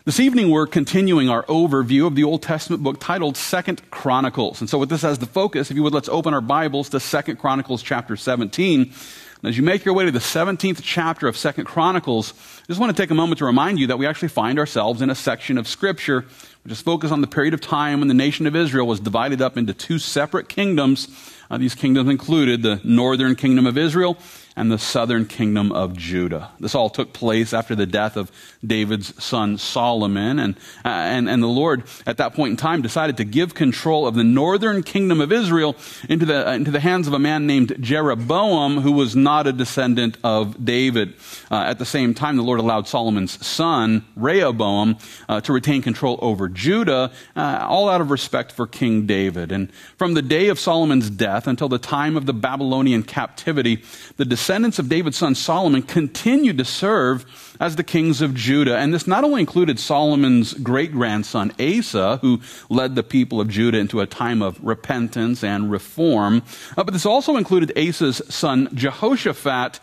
This evening, we're continuing our overview of the Old Testament book titled 2 Chronicles. And so with this as the focus, if you would, let's open our Bibles to 2 Chronicles chapter 17. And as you make your way to the 17th chapter of 2 Chronicles, I just want to take a moment to remind you that we actually find ourselves in a section of Scripture which is focused on the period of time when the nation of Israel was divided up into two separate kingdoms. These kingdoms included the northern kingdom of Israel and the southern kingdom of Judah. This all took place after the death of David's son Solomon, and the Lord at that point in time decided to give control of the northern kingdom of Israel into the hands of a man named Jeroboam, who was not a descendant of David. At the same time, the Lord allowed Solomon's son Rehoboam to retain control over Judah, all out of respect for King David. And from the day of Solomon's death until the time of the Babylonian captivity, the descendants of David's son Solomon continued to serve as the kings of Judah. And this not only included Solomon's great-grandson Asa, who led the people of Judah into a time of repentance and reform, but this also included Asa's son Jehoshaphat,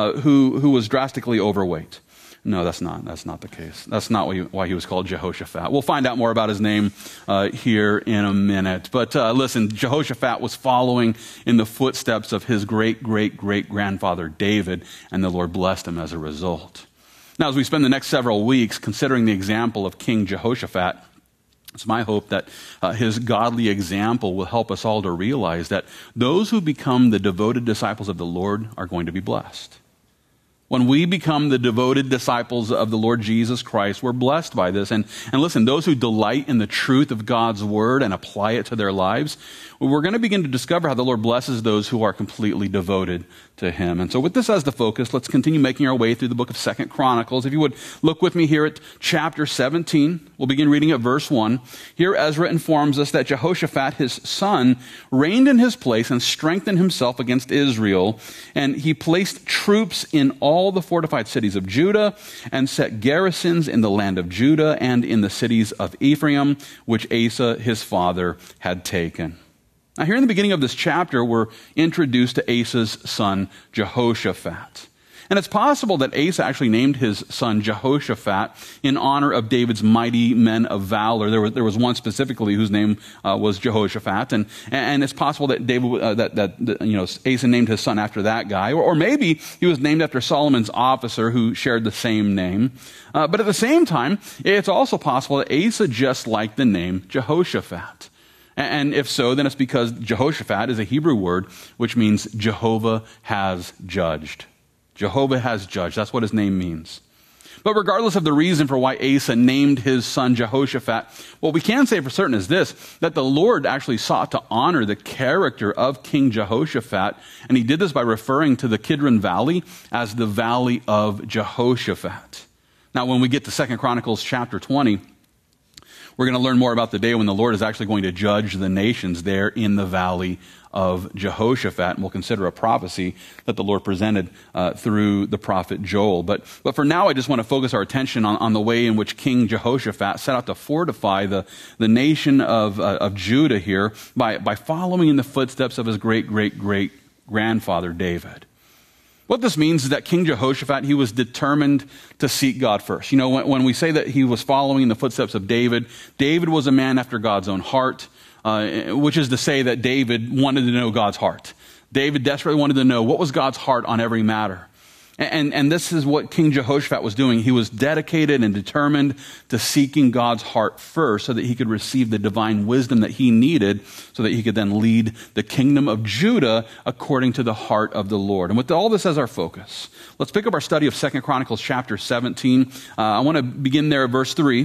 who was drastically overweight. No, that's not the case. That's not why he was called Jehoshaphat. We'll find out more about his name here in a minute. But listen, Jehoshaphat was following in the footsteps of his great-great-great-grandfather David, and the Lord blessed him as a result. Now, as we spend the next several weeks considering the example of King Jehoshaphat, it's my hope that his godly example will help us all to realize that those who become the devoted disciples of the Lord are going to be blessed. When we become the devoted disciples of the Lord Jesus Christ, we're blessed by this. And listen, those who delight in the truth of God's word and apply it to their lives, we're going to begin to discover how the Lord blesses those who are completely devoted to him. And so with this as the focus, let's continue making our way through the book of 2 Chronicles. If you would look with me here at chapter 17, we'll begin reading at verse 1. Here Ezra informs us that Jehoshaphat, his son, reigned in his place and strengthened himself against Israel. And he placed troops in all the fortified cities of Judah and set garrisons in the land of Judah and in the cities of Ephraim, which Asa, his father, had taken. Now, here in the beginning of this chapter, we're introduced to Asa's son, Jehoshaphat. And it's possible that Asa actually named his son Jehoshaphat in honor of David's mighty men of valor. There was one specifically whose name was Jehoshaphat, and it's possible that Asa named his son after that guy, or maybe he was named after Solomon's officer who shared the same name. But at the same time, it's also possible that Asa just liked the name Jehoshaphat. And if so, then it's because Jehoshaphat is a Hebrew word which means Jehovah has judged. Jehovah has judged. That's what his name means. But regardless of the reason for why Asa named his son Jehoshaphat, what we can say for certain is this, that the Lord actually sought to honor the character of King Jehoshaphat, and he did this by referring to the Kidron Valley as the Valley of Jehoshaphat. Now, when we get to 2 Chronicles chapter 20, we're going to learn more about the day when the Lord is actually going to judge the nations there in the valley of Jehoshaphat. And we'll consider a prophecy that the Lord presented through the prophet Joel. But for now, I just want to focus our attention on the way in which King Jehoshaphat set out to fortify the nation of Judah here by following in the footsteps of his great-great-great-grandfather David. What this means is that King Jehoshaphat, he was determined to seek God first. You know, when we say that he was following in the footsteps of David, David was a man after God's own heart, which is to say that David wanted to know God's heart. David desperately wanted to know what was God's heart on every matter. And this is what King Jehoshaphat was doing. He was dedicated and determined to seeking God's heart first so that he could receive the divine wisdom that he needed so that he could then lead the kingdom of Judah according to the heart of the Lord. And with all this as our focus, let's pick up our study of 2 Chronicles chapter 17. I want to begin there at verse 3.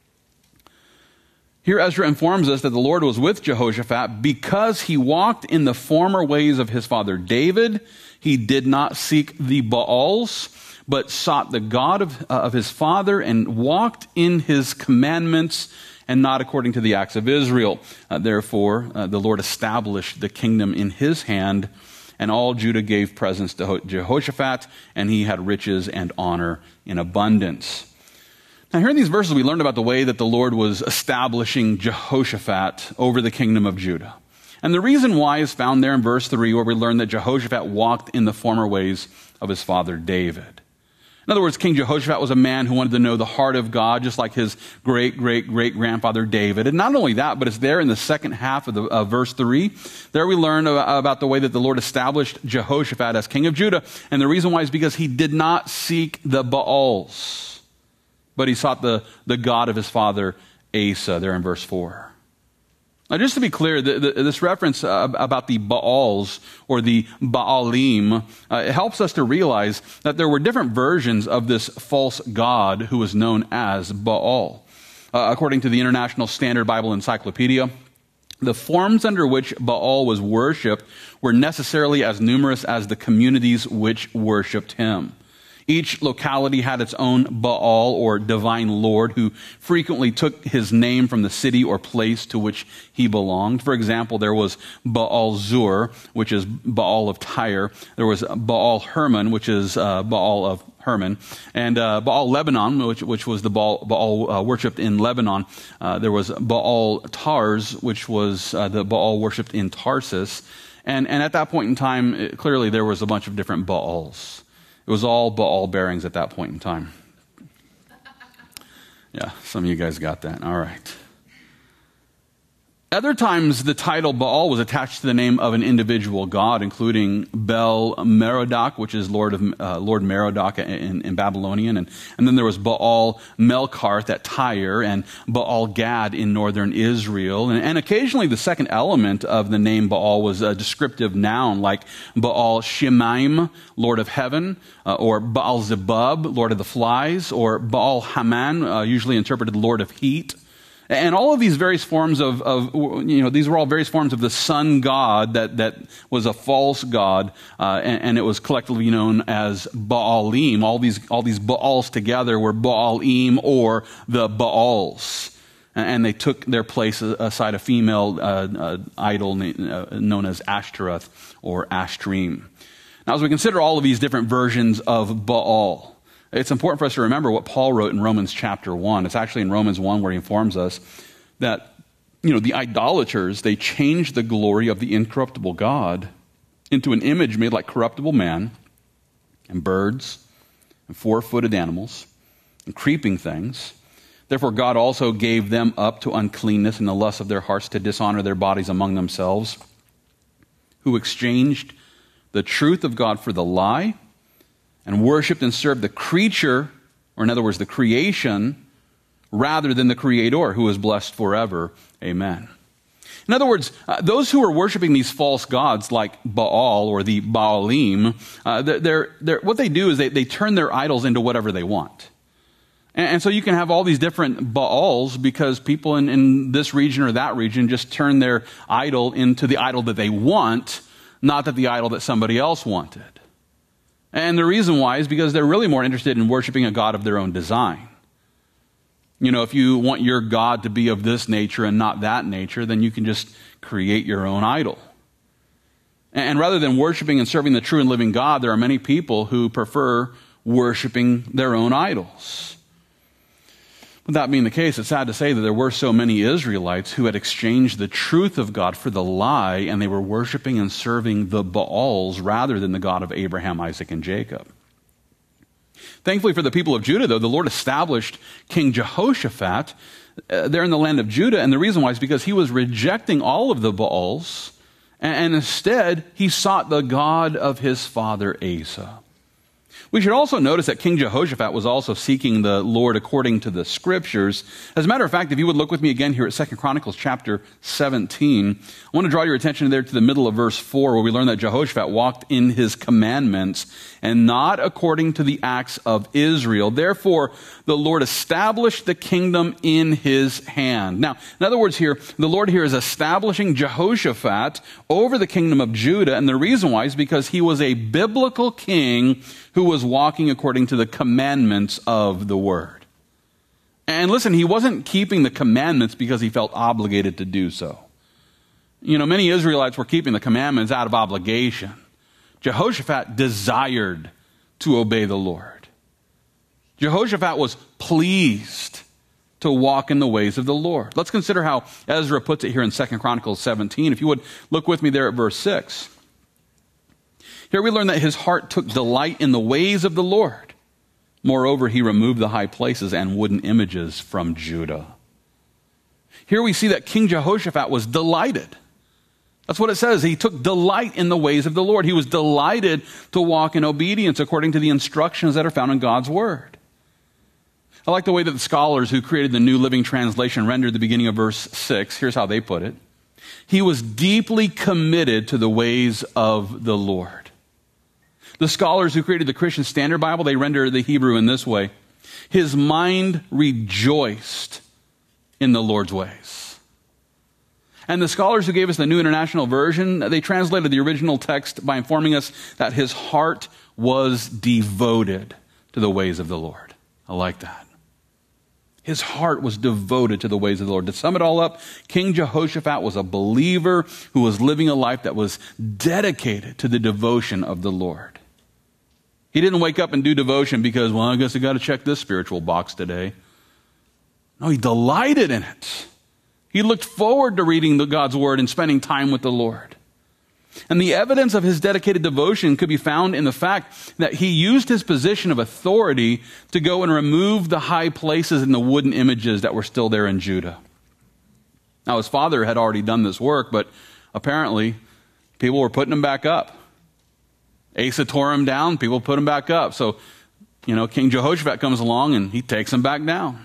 Here Ezra informs us that the Lord was with Jehoshaphat because he walked in the former ways of his father David. He did not seek the Baals, but sought the God of his father and walked in his commandments and not according to the acts of Israel. Therefore, the Lord established the kingdom in his hand, and all Judah gave presents to Jehoshaphat, and he had riches and honor in abundance. Now, here in these verses, we learned about the way that the Lord was establishing Jehoshaphat over the kingdom of Judah. And the reason why is found there in verse 3, where we learn that Jehoshaphat walked in the former ways of his father David. In other words, King Jehoshaphat was a man who wanted to know the heart of God, just like his great-great-great-grandfather David. And not only that, but it's there in the second half of verse 3. There we learn about the way that the Lord established Jehoshaphat as king of Judah. And the reason why is because he did not seek the Baals, but he sought the God of his father Asa, there in verse 4. Now, just to be clear, this reference about the Baals or the Baalim, it helps us to realize that there were different versions of this false god who was known as Baal. According to the International Standard Bible Encyclopedia, the forms under which Baal was worshipped were necessarily as numerous as the communities which worshipped him. Each locality had its own Baal or divine lord who frequently took his name from the city or place to which he belonged. For example, there was Baal Zur, which is Baal of Tyre. There was Baal Hermon, which is Baal of Hermon. And Baal Lebanon, which was the Baal worshipped in Lebanon. There was Baal Tars, which was the Baal worshipped in Tarsus. And at that point in time, clearly there was a bunch of different Baals. It was all Baal bearings at that point in time. Yeah, some of you guys got that. All right. Other times, the title Baal was attached to the name of an individual god, including Bel Merodach, which is Lord Merodach in Babylonian. And then there was Baal Melkarth at Tyre and Baal Gad in northern Israel. And occasionally the second element of the name Baal was a descriptive noun like Baal Shemaim, Lord of Heaven, or Baal Zebub, Lord of the Flies, or Baal Haman, usually interpreted Lord of Heat. And all of these various forms these were all various forms of the sun god that was a false god, and it was collectively known as Baalim. All these Baals together were Baalim, or the Baals. And they took their place aside a female idol known as Ashtoreth or Ashtrim. Now, as we consider all of these different versions of Baal, it's important for us to remember what Paul wrote in Romans chapter 1. It's actually in Romans 1 where he informs us that, the idolaters, they changed the glory of the incorruptible God into an image made like corruptible man and birds and four-footed animals and creeping things. Therefore, God also gave them up to uncleanness and the lust of their hearts to dishonor their bodies among themselves, who exchanged the truth of God for the lie, and worshipped and served the creature, or in other words, the creation, rather than the Creator, who is blessed forever. Amen. In other words, those who are worshiping these false gods like Baal or the Baalim, what they do is they turn their idols into whatever they want. And so you can have all these different Baals because people in this region or that region just turn their idol into the idol that they want, not that the idol that somebody else wanted. And the reason why is because they're really more interested in worshiping a God of their own design. If you want your God to be of this nature and not that nature, then you can just create your own idol. And rather than worshiping and serving the true and living God, there are many people who prefer worshiping their own idols. With that being the case, it's sad to say that there were so many Israelites who had exchanged the truth of God for the lie, and they were worshiping and serving the Baals rather than the God of Abraham, Isaac, and Jacob. Thankfully for the people of Judah, though, the Lord established King Jehoshaphat there in the land of Judah, and the reason why is because he was rejecting all of the Baals, and instead he sought the God of his father Asa. We should also notice that King Jehoshaphat was also seeking the Lord according to the Scriptures. As a matter of fact, if you would look with me again here at 2 Chronicles chapter 17, I want to draw your attention there to the middle of verse 4, where we learn that Jehoshaphat walked in his commandments and not according to the acts of Israel. Therefore, the Lord established the kingdom in his hand. Now, in other words here, the Lord here is establishing Jehoshaphat over the kingdom of Judah, and the reason why is because he was a biblical king who was walking according to the commandments of the Word. And listen, he wasn't keeping the commandments because he felt obligated to do so. Many Israelites were keeping the commandments out of obligation. Jehoshaphat desired to obey the Lord. Jehoshaphat was pleased to walk in the ways of the Lord. Let's consider how Ezra puts it here in 2 Chronicles 17. If you would look with me there at verse 6. Here we learn that his heart took delight in the ways of the Lord Moreover, he removed the high places and wooden images from Judah. Here we see that King Jehoshaphat was delighted. That's what it says. He took delight in the ways of the Lord. He was delighted to walk in obedience according to the instructions that are found in God's word. I like the way that the scholars who created the New Living Translation rendered the beginning of verse 6. Here's how they put it. He was deeply committed to the ways of the Lord. The scholars who created the Christian Standard Bible, they render the Hebrew in this way. His mind rejoiced in the Lord's ways. And the scholars who gave us the New International Version, they translated the original text by informing us that his heart was devoted to the ways of the Lord. I like that. His heart was devoted to the ways of the Lord. To sum it all up, King Jehoshaphat was a believer who was living a life that was dedicated to the devotion of the Lord. He didn't wake up and do devotion because, well, I guess I got to check this spiritual box today. No, he delighted in it. He looked forward to reading God's word and spending time with the Lord. And the evidence of his dedicated devotion could be found in the fact that he used his position of authority to go and remove the high places and the wooden images that were still there in Judah. Now, his father had already done this work, but apparently people were putting them back up. Asa tore them down, people put them back up. So, King Jehoshaphat comes along and he takes them back down.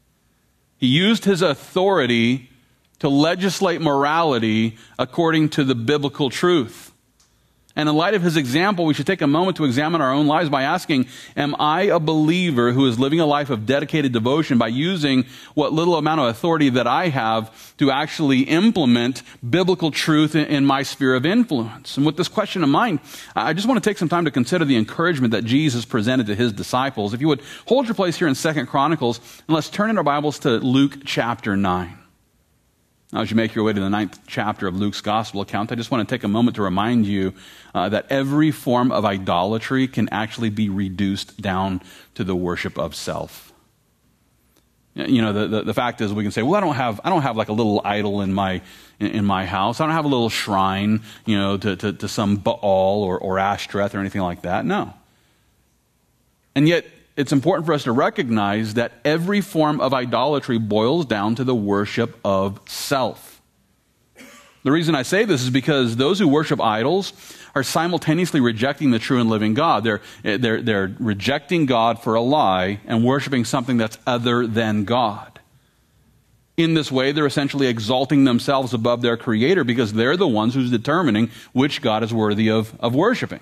He used his authority to legislate morality according to the biblical truth. And in light of his example, we should take a moment to examine our own lives by asking, am I a believer who is living a life of dedicated devotion by using what little amount of authority that I have to actually implement biblical truth in my sphere of influence? And with this question in mind, I just want to take some time to consider the encouragement that Jesus presented to his disciples. If you would hold your place here in 2 Chronicles, and let's turn in our Bibles to Luke chapter 9. Now, as you make your way to the 9th chapter of Luke's gospel account, I just want to take a moment to remind you that every form of idolatry can actually be reduced down to the worship of self. The fact is, we can say, well, I don't have like a little idol in my house. I don't have a little shrine, to some Baal or Ashtoreth or anything like that. No. And yet, it's important for us to recognize that every form of idolatry boils down to the worship of self. The reason I say this is because those who worship idols are simultaneously rejecting the true and living God. They're rejecting God for a lie and worshiping something that's other than God. In this way, they're essentially exalting themselves above their Creator because they're the ones who's determining which God is worthy of worshiping.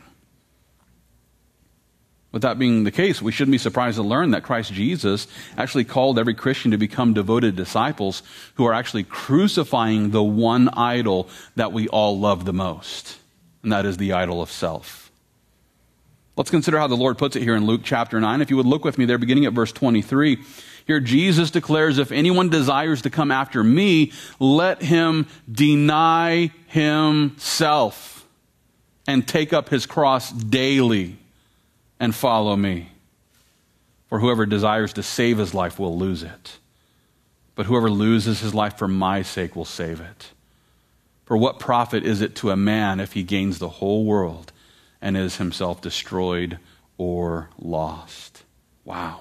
With that being the case, we shouldn't be surprised to learn that Christ Jesus actually called every Christian to become devoted disciples who are actually crucifying the one idol that we all love the most, and that is the idol of self. Let's consider how the Lord puts it here in Luke chapter 9. If you would look with me there, beginning at verse 23. Here Jesus declares, if anyone desires to come after me, let him deny himself and take up his cross daily and follow me. For whoever desires to save his life will lose it. But whoever loses his life for my sake will save it. For what profit is it to a man if he gains the whole world and is himself destroyed or lost? Wow.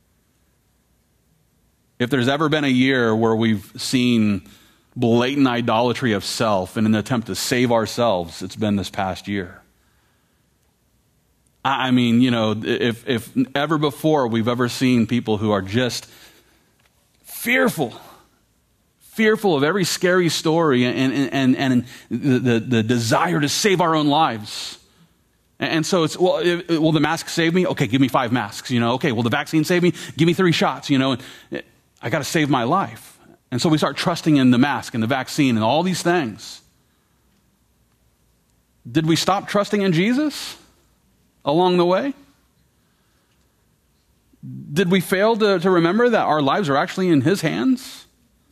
If there's ever been a year where we've seen blatant idolatry of self in an attempt to save ourselves, it's been this past year. I mean, if ever before we've ever seen people who are just fearful of every scary story and the desire to save our own lives. And so it's, will the mask save me? Okay, give me 5 masks, Okay, will the vaccine save me? Give me 3 shots, I got to save my life. And so we start trusting in the mask and the vaccine and all these things. Did we stop trusting in Jesus along the way? Did we fail to remember that our lives are actually in his hands?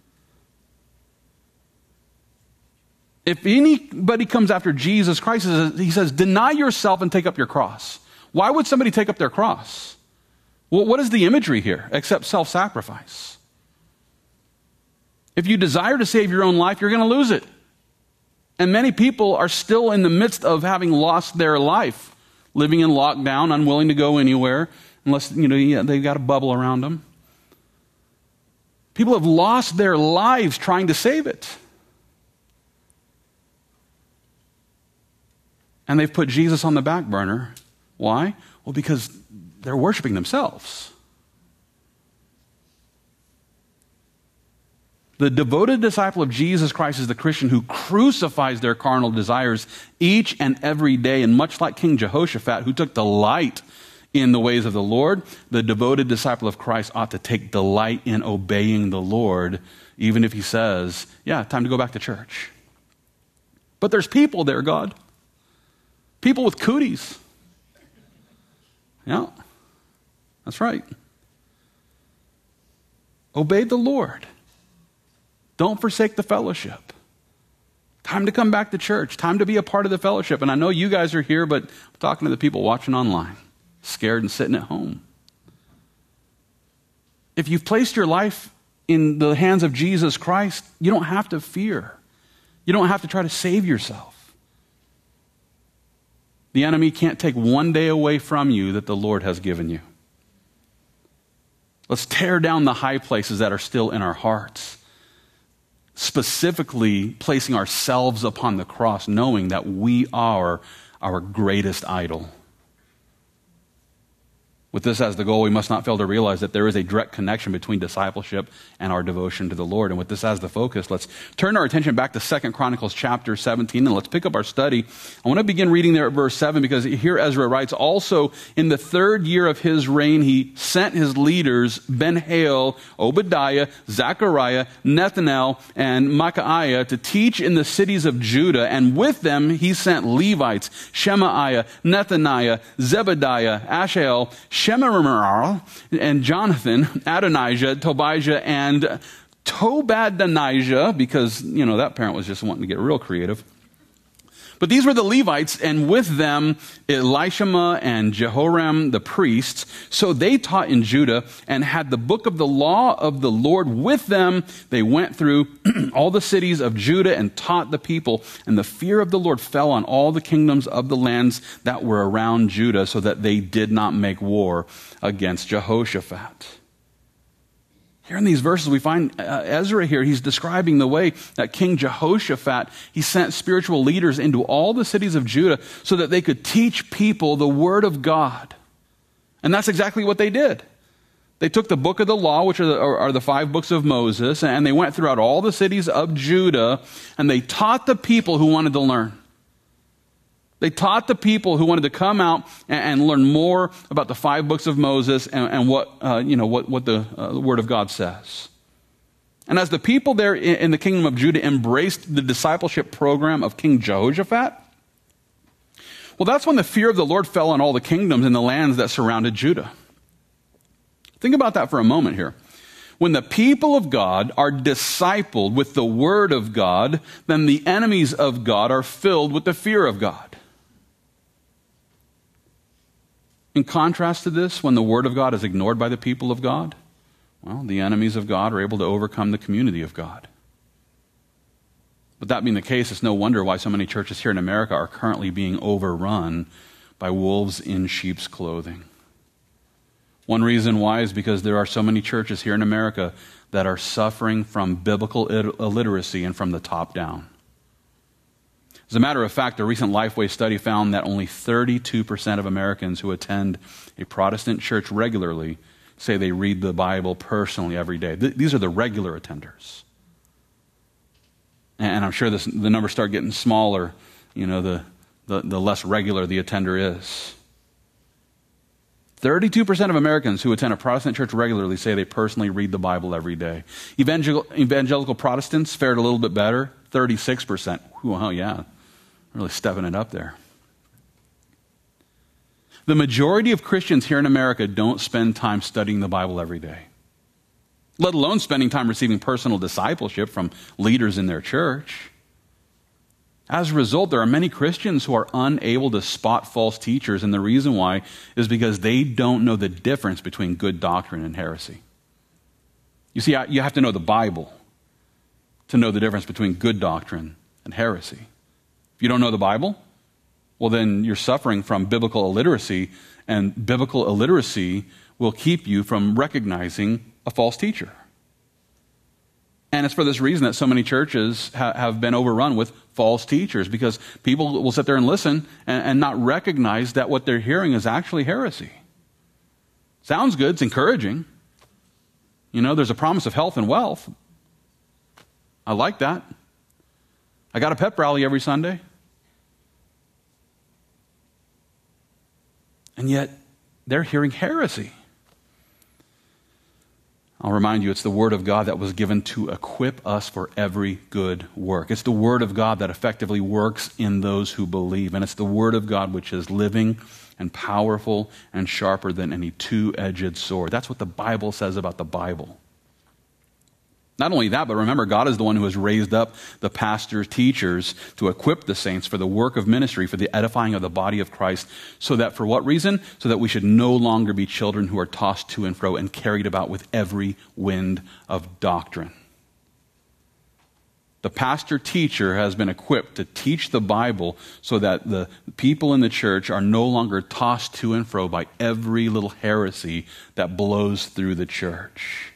If anybody comes after Jesus Christ, he says, deny yourself and take up your cross. Why would somebody take up their cross? Well, what is the imagery here except self-sacrifice? If you desire to save your own life, you're going to lose it. And many people are still in the midst of having lost their life, living in lockdown, unwilling to go anywhere, unless, they've got a bubble around them. People have lost their lives trying to save it. And they've put Jesus on the back burner. Why? Well, because they're worshiping themselves. The devoted disciple of Jesus Christ is the Christian who crucifies their carnal desires each and every day. And much like King Jehoshaphat, who took delight in the ways of the Lord, the devoted disciple of Christ ought to take delight in obeying the Lord, even if he says, yeah, time to go back to church. But there's people there, God. People with cooties. Yeah, that's right. Obey the Lord. Don't forsake the fellowship. Time to come back to church. Time to be a part of the fellowship. And I know you guys are here, but I'm talking to the people watching online, scared and sitting at home. If you've placed your life in the hands of Jesus Christ, you don't have to fear. You don't have to try to save yourself. The enemy can't take one day away from you that the Lord has given you. Let's tear down the high places that are still in our hearts, specifically placing ourselves upon the cross, knowing that we are our greatest idol. With this as the goal, we must not fail to realize that there is a direct connection between discipleship and our devotion to the Lord. And with this as the focus, let's turn our attention back to 2 Chronicles chapter 17, and let's pick up our study. I want to begin reading there at verse 7, because here Ezra writes, also in the 3rd year of his reign, he sent his leaders, Ben-Hail, Obadiah, Zechariah, Nethanel, and Micaiah to teach in the cities of Judah. And with them he sent Levites, Shemaiah, Nethaniah, Zebediah, Ashael, Shemiramoth, and Jonathan, Adonijah, Tobijah, and Tobadonijah, because, that parent was just wanting to get real creative. But these were the Levites, and with them Elishama and Jehoram the priests. So they taught in Judah and had the book of the law of the Lord with them. They went through all the cities of Judah and taught the people. And the fear of the Lord fell on all the kingdoms of the lands that were around Judah, so that they did not make war against Jehoshaphat. Here in these verses, we find Ezra here, he's describing the way that King Jehoshaphat, he sent spiritual leaders into all the cities of Judah so that they could teach people the word of God. And that's exactly what they did. They took the book of the law, which are the 5 books of Moses, and they went throughout all the cities of Judah, and they taught the people who wanted to learn. They taught the people who wanted to come out and learn more about the 5 books of Moses and what the Word of God says. And as the people there in the kingdom of Judah embraced the discipleship program of King Jehoshaphat, well, that's when the fear of the Lord fell on all the kingdoms and the lands that surrounded Judah. Think about that for a moment here. When the people of God are discipled with the Word of God, then the enemies of God are filled with the fear of God. In contrast to this, when the Word of God is ignored by the people of God, well, the enemies of God are able to overcome the community of God. But that being the case, it's no wonder why so many churches here in America are currently being overrun by wolves in sheep's clothing. One reason why is because there are so many churches here in America that are suffering from biblical illiteracy and from the top down. As a matter of fact, a recent Lifeway study found that only 32% of Americans who attend a Protestant church regularly say they read the Bible personally every day. These are the regular attenders. And I'm sure the numbers start getting smaller, the less regular the attender is. 32% of Americans who attend a Protestant church regularly say they personally read the Bible every day. Evangelical Protestants fared a little bit better, 36%. Oh, yeah. Really stepping it up there. The majority of Christians here in America don't spend time studying the Bible every day, let alone spending time receiving personal discipleship from leaders in their church. As a result, there are many Christians who are unable to spot false teachers, and the reason why is because they don't know the difference between good doctrine and heresy. You see, you have to know the Bible to know the difference between good doctrine and heresy. If you don't know the Bible, well, then you're suffering from biblical illiteracy, and biblical illiteracy will keep you from recognizing a false teacher. And it's for this reason that so many churches have been overrun with false teachers, because people will sit there and listen and not recognize that what they're hearing is actually heresy. Sounds good, it's encouraging. You know, there's a promise of health and wealth. I like that. I got a pep rally every Sunday. And yet, they're hearing heresy. I'll remind you, it's the Word of God that was given to equip us for every good work. It's the Word of God that effectively works in those who believe. And it's the Word of God which is living and powerful and sharper than any two-edged sword. That's what the Bible says about the Bible. Not only that, but remember, God is the one who has raised up the pastors, teachers, to equip the saints for the work of ministry, for the edifying of the body of Christ, so that for what reason? So that we should no longer be children who are tossed to and fro and carried about with every wind of doctrine. The pastor-teacher has been equipped to teach the Bible so that the people in the church are no longer tossed to and fro by every little heresy that blows through the church.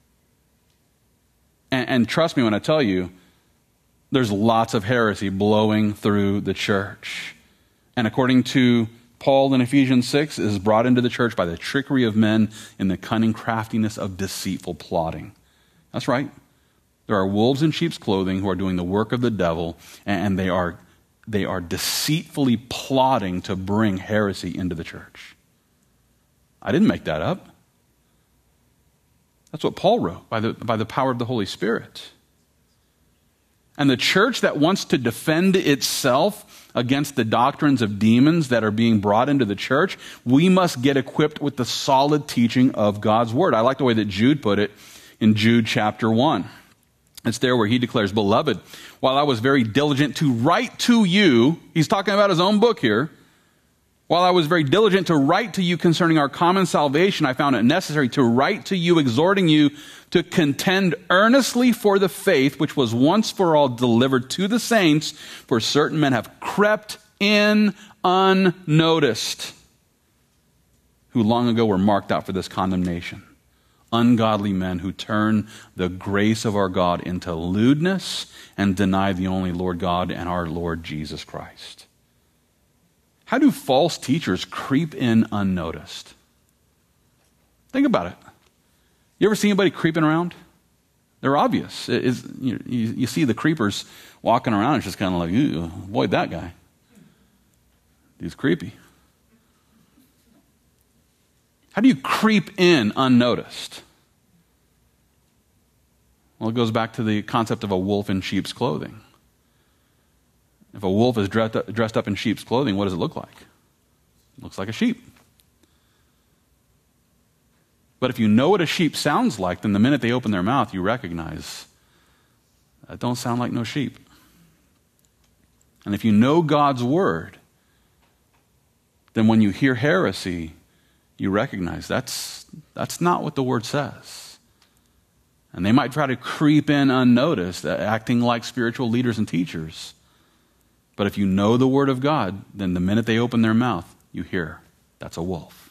And trust me when I tell you, there's lots of heresy blowing through the church. And according to Paul in Ephesians 6, is brought into the church by the trickery of men in the cunning craftiness of deceitful plotting. That's right. There are wolves in sheep's clothing who are doing the work of the devil, and they are deceitfully plotting to bring heresy into the church. I didn't make that up. That's what Paul wrote by the power of the Holy Spirit. And the church that wants to defend itself against the doctrines of demons that are being brought into the church, we must get equipped with the solid teaching of God's Word. I like the way that Jude put it in Jude chapter 1. It's there where he declares, "Beloved, while I was very diligent to write to you," he's talking about his own book here, "while I was very diligent to write to you concerning our common salvation, I found it necessary to write to you, exhorting you to contend earnestly for the faith which was once for all delivered to the saints, for certain men have crept in unnoticed, who long ago were marked out for this condemnation. Ungodly men who turn the grace of our God into lewdness and deny the only Lord God and our Lord Jesus Christ." How do false teachers creep in unnoticed? Think about it. You ever see anybody creeping around? They're obvious. You see the creepers walking around, it's just kind of like, "Ew, avoid that guy. He's creepy." How do you creep in unnoticed? Well, it goes back to the concept of a wolf in sheep's clothing. If a wolf is dressed up in sheep's clothing, what does it look like? It looks like a sheep. But if you know what a sheep sounds like, then the minute they open their mouth, you recognize, that don't sound like no sheep. And if you know God's Word, then when you hear heresy, you recognize that's not what the Word says. And they might try to creep in unnoticed, acting like spiritual leaders and teachers. But if you know the Word of God, then the minute they open their mouth, you hear, that's a wolf.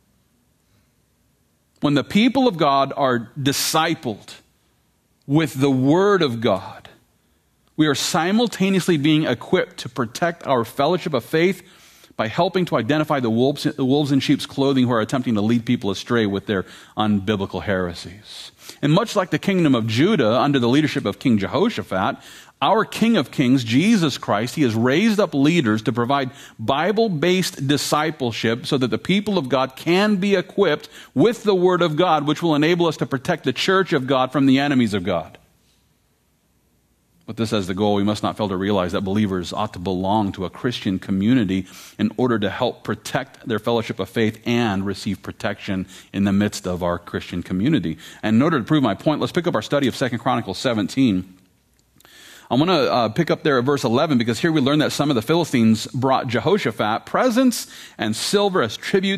When the people of God are discipled with the Word of God, we are simultaneously being equipped to protect our fellowship of faith by helping to identify the wolves in sheep's clothing who are attempting to lead people astray with their unbiblical heresies. And much like the kingdom of Judah under the leadership of King Jehoshaphat, our King of Kings, Jesus Christ, he has raised up leaders to provide Bible-based discipleship so that the people of God can be equipped with the Word of God, which will enable us to protect the church of God from the enemies of God. With this as the goal, we must not fail to realize that believers ought to belong to a Christian community in order to help protect their fellowship of faith and receive protection in the midst of our Christian community. And in order to prove my point, let's pick up our study of 2 Chronicles 17. I want to pick up there at verse 11, because here we learn that some of the Philistines brought Jehoshaphat presents and silver as tribute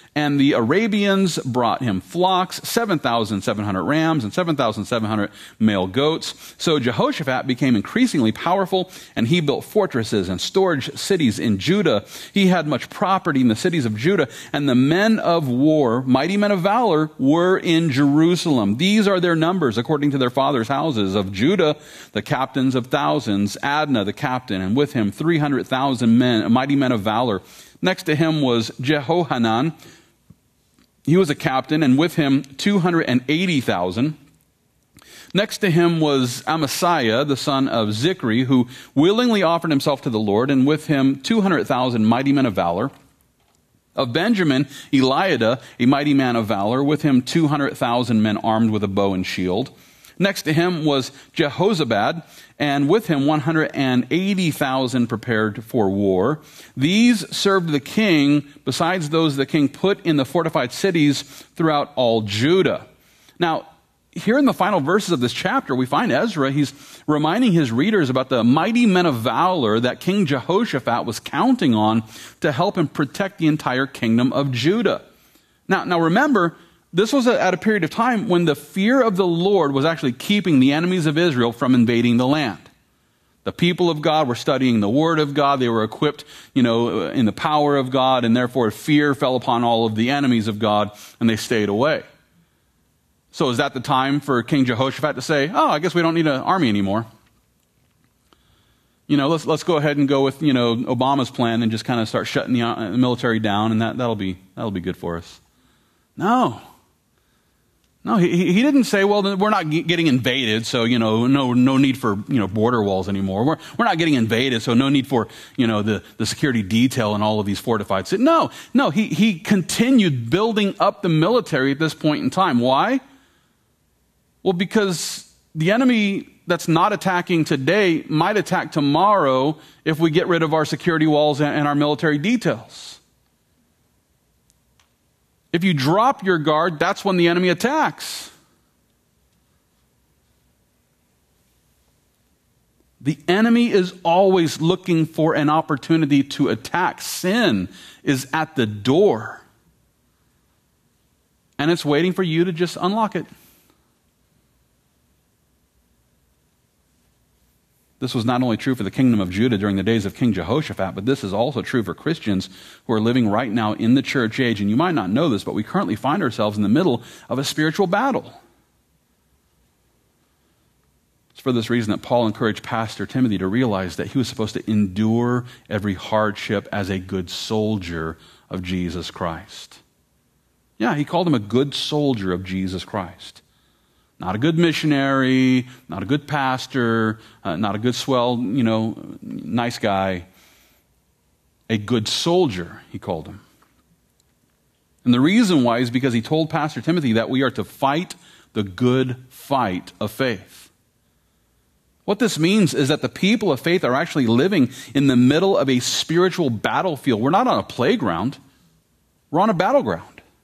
And the Arabians brought him flocks, 7,700 rams and 7,700 male goats. So Jehoshaphat became increasingly powerful, and he built fortresses and storage cities in Judah. He had much property in the cities of Judah, and the men of war, mighty men of valor, were in Jerusalem. These are their numbers according to their fathers' houses. Of Judah, the captains of thousands, Adnah the captain, and with him 300,000 men, mighty men of valor. Next to him was Jehohanan. He was a captain, and with him 280,000. Next to him was Amasiah, the son of Zichri, who willingly offered himself to the Lord, and with him 200,000 mighty men of valor. Of Benjamin, Eliada, a mighty man of valor, with him 200,000 men armed with a bow and shield. Next to him was Jehozabad, and with him 180,000 prepared for war. These served the king, besides those the king put in the fortified cities throughout all Judah. Now, here in the final verses of this chapter, we find Ezra, he's reminding his readers about the mighty men of valor that King Jehoshaphat was counting on to help him protect the entire kingdom of Judah. Now remember, this was at a period of time when the fear of the Lord was actually keeping the enemies of Israel from invading the land. The people of God were studying the Word of God. They were equipped, in the power of God, and therefore fear fell upon all of the enemies of God, and they stayed away. So is that the time for King Jehoshaphat to say, I guess we don't need an army anymore? Let's go ahead and go with, Obama's plan and just kind of start shutting the military down, and that'll be good for us. No, he didn't say, well, we're not getting invaded, so, no need for, border walls anymore. We're not getting invaded, so no need for, the security detail and all of these fortified cities. No, he continued building up the military at this point in time. Why? Well, because the enemy that's not attacking today might attack tomorrow if we get rid of our security walls and our military details. If you drop your guard, that's when the enemy attacks. The enemy is always looking for an opportunity to attack. Sin is at the door. And it's waiting for you to just unlock it. This was not only true for the kingdom of Judah during the days of King Jehoshaphat, but this is also true for Christians who are living right now in the church age. And you might not know this, but we currently find ourselves in the middle of a spiritual battle. It's for this reason that Paul encouraged Pastor Timothy to realize that he was supposed to endure every hardship as a good soldier of Jesus Christ. Yeah, he called him a good soldier of Jesus Christ. Not a good missionary, not a good pastor, not a good swell, nice guy. A good soldier, he called him. And the reason why is because he told Pastor Timothy that we are to fight the good fight of faith. What this means is that the people of faith are actually living in the middle of a spiritual battlefield. We're not on a playground. We're on a battleground.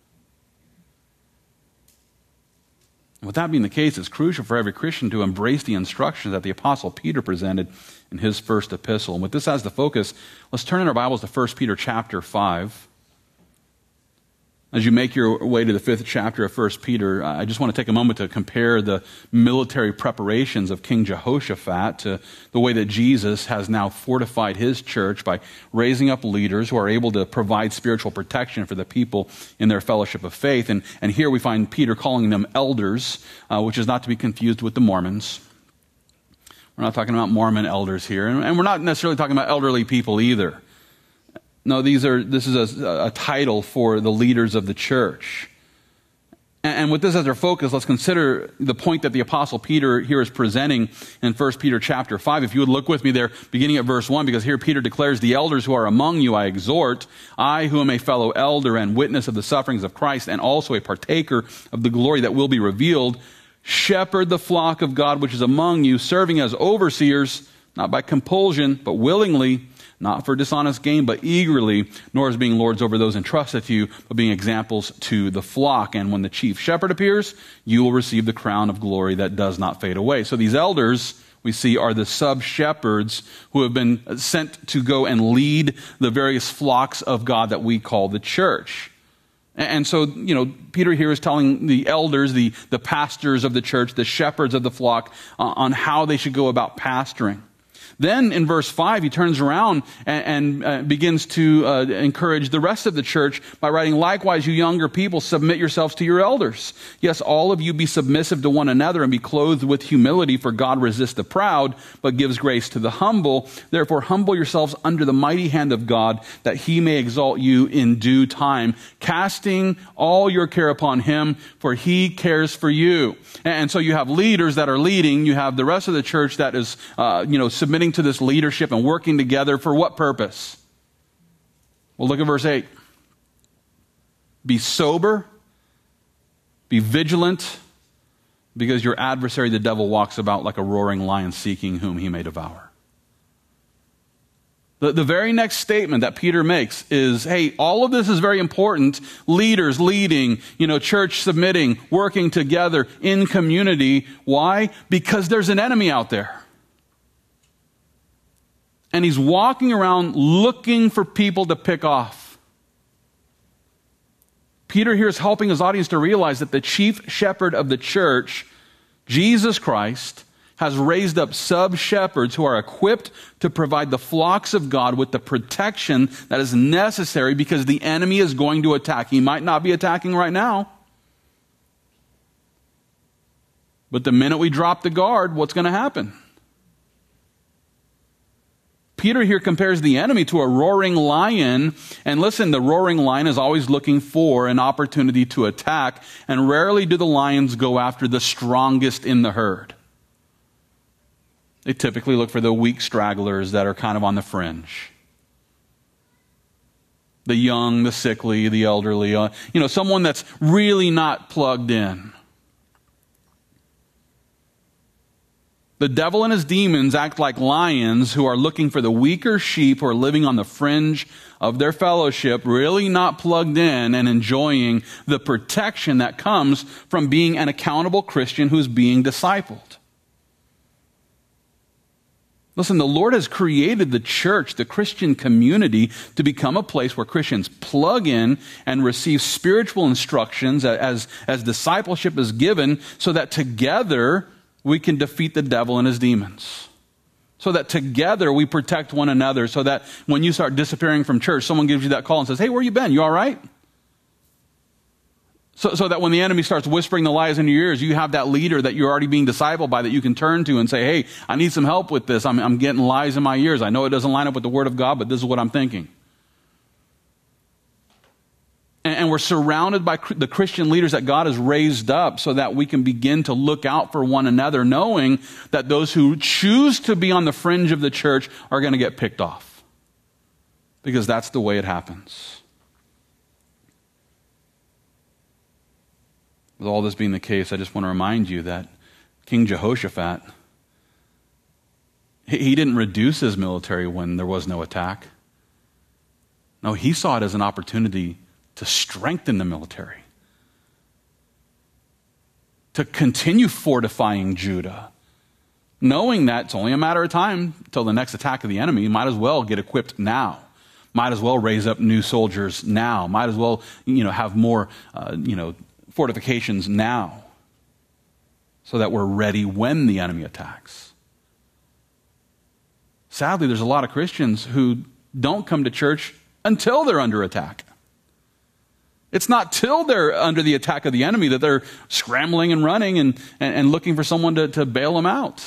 With that being the case, it's crucial for every Christian to embrace the instructions that the Apostle Peter presented in his first epistle. And with this as the focus, let's turn in our Bibles to 1 Peter chapter 5. As you make your way to the 5th chapter of 1 Peter, I just want to take a moment to compare the military preparations of King Jehoshaphat to the way that Jesus has now fortified his church by raising up leaders who are able to provide spiritual protection for the people in their fellowship of faith. And here we find Peter calling them elders, which is not to be confused with the Mormons. We're not talking about Mormon elders here, and we're not necessarily talking about elderly people either. No, this is a title for the leaders of the church. And with this as our focus, let's consider the point that the Apostle Peter here is presenting in 1 Peter chapter 5. If you would look with me there, beginning at verse 1, because here Peter declares, "The elders who are among you I exhort, I who am a fellow elder and witness of the sufferings of Christ, and also a partaker of the glory that will be revealed, shepherd the flock of God which is among you, serving as overseers, not by compulsion, but willingly, not for dishonest gain, but eagerly, nor as being lords over those entrusted to you, but being examples to the flock. And when the chief shepherd appears, you will receive the crown of glory that does not fade away." So these elders, we see, are the sub-shepherds who have been sent to go and lead the various flocks of God that we call the church. And so, Peter here is telling the elders, the pastors of the church, the shepherds of the flock, on how they should go about pastoring. Then in verse 5, he turns around and begins to encourage the rest of the church by writing, "Likewise, you younger people, submit yourselves to your elders. Yes, all of you be submissive to one another and be clothed with humility, for God resists the proud, but gives grace to the humble. Therefore, humble yourselves under the mighty hand of God, that he may exalt you in due time, casting all your care upon him, for he cares for you." And so you have leaders that are leading. You have the rest of the church that is, submitting to this leadership and working together for what purpose? Well, look at verse 8. Be sober, be vigilant, because your adversary, the devil, walks about like a roaring lion seeking whom he may devour. The very next statement that Peter makes is, hey, all of this is very important. Leaders leading, church submitting, working together in community. Why? Because there's an enemy out there. And he's walking around looking for people to pick off. Peter here is helping his audience to realize that the chief shepherd of the church, Jesus Christ, has raised up sub-shepherds who are equipped to provide the flocks of God with the protection that is necessary because the enemy is going to attack. He might not be attacking right now. But the minute we drop the guard, what's going to happen? Peter here compares the enemy to a roaring lion. And listen, the roaring lion is always looking for an opportunity to attack. And rarely do the lions go after the strongest in the herd. They typically look for the weak stragglers that are kind of on the fringe. The young, the sickly, the elderly. Someone that's really not plugged in. The devil and his demons act like lions who are looking for the weaker sheep who are living on the fringe of their fellowship, really not plugged in and enjoying the protection that comes from being an accountable Christian who's being discipled. Listen, the Lord has created the church, the Christian community, to become a place where Christians plug in and receive spiritual instructions as discipleship is given, so that together we can defeat the devil and his demons. So that together we protect one another, so that when you start disappearing from church, someone gives you that call and says, "Hey, where you been? You all right?" So that when the enemy starts whispering the lies in your ears, you have that leader that you're already being discipled by that you can turn to and say, "Hey, I need some help with this. I'm getting lies in my ears. I know it doesn't line up with the Word of God, but this is what I'm thinking." And we're surrounded by the Christian leaders that God has raised up so that we can begin to look out for one another, knowing that those who choose to be on the fringe of the church are going to get picked off. Because that's the way it happens. With all this being the case, I just want to remind you that King Jehoshaphat, he didn't reduce his military when there was no attack. No, he saw it as an opportunity to strengthen the military, to continue fortifying Judah, knowing that it's only a matter of time till the next attack of the enemy. You might as well get equipped now. Might as well raise up new soldiers now. Might as well, have more, fortifications now, so that we're ready when the enemy attacks. Sadly, there's a lot of Christians who don't come to church until they're under attack. It's not till they're under the attack of the enemy that they're scrambling and running and looking for someone to bail them out.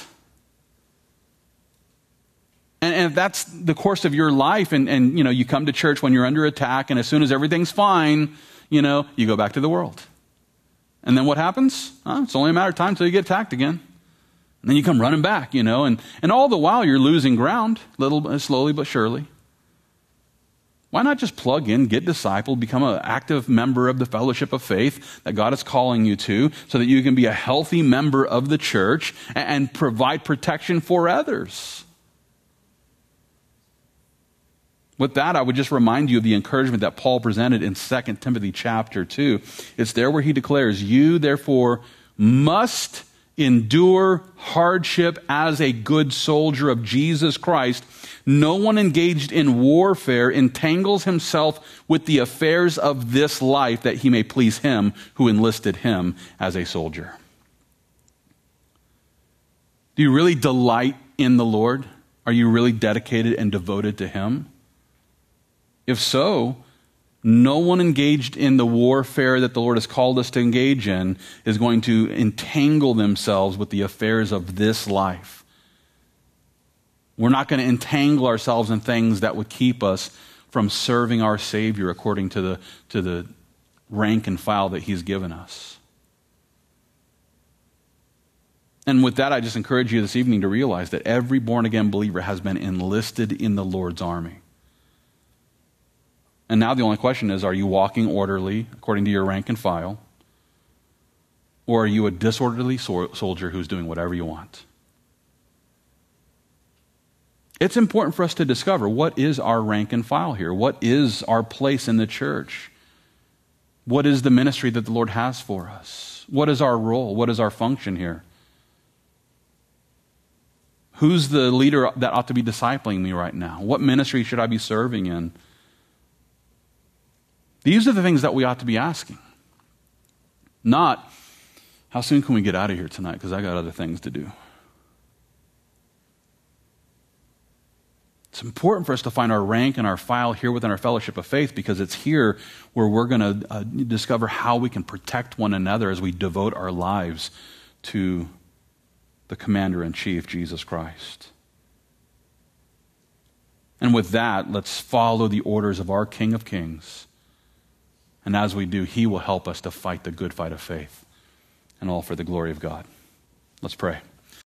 And if that's the course of your life and you come to church when you're under attack, and as soon as everything's fine, you go back to the world. And then what happens? It's only a matter of time till you get attacked again. And then you come running back, and all the while you're losing ground, slowly but surely. Why not just plug in, get discipled, become an active member of the fellowship of faith that God is calling you to, so that you can be a healthy member of the church and provide protection for others? With that, I would just remind you of the encouragement that Paul presented in 2 Timothy chapter 2. It's there where he declares, "You, therefore, must endure hardship as a good soldier of Jesus Christ. No one engaged in warfare entangles himself with the affairs of this life that he may please him who enlisted him as a soldier. Do you really delight in the Lord? Are you really dedicated and devoted to him? If so, no one engaged in the warfare that the Lord has called us to engage in is going to entangle themselves with the affairs of this life. We're not going to entangle ourselves in things that would keep us from serving our Savior according to the rank and file that he's given us. And with that, I just encourage you this evening to realize that every born-again believer has been enlisted in the Lord's army. And now the only question is, are you walking orderly according to your rank and file? Or are you a disorderly soldier who's doing whatever you want? It's important for us to discover what is our rank and file here. What is our place in the church? What is the ministry that the Lord has for us? What is our role? What is our function here? Who's the leader that ought to be discipling me right now? What ministry should I be serving in? These are the things that we ought to be asking. Not, how soon can we get out of here tonight because I got other things to do. It's important for us to find our rank and our file here within our fellowship of faith, because it's here where we're going to discover how we can protect one another as we devote our lives to the Commander-in-Chief, Jesus Christ. And with that, let's follow the orders of our King of Kings. And as we do, he will help us to fight the good fight of faith, and all for the glory of God. Let's pray.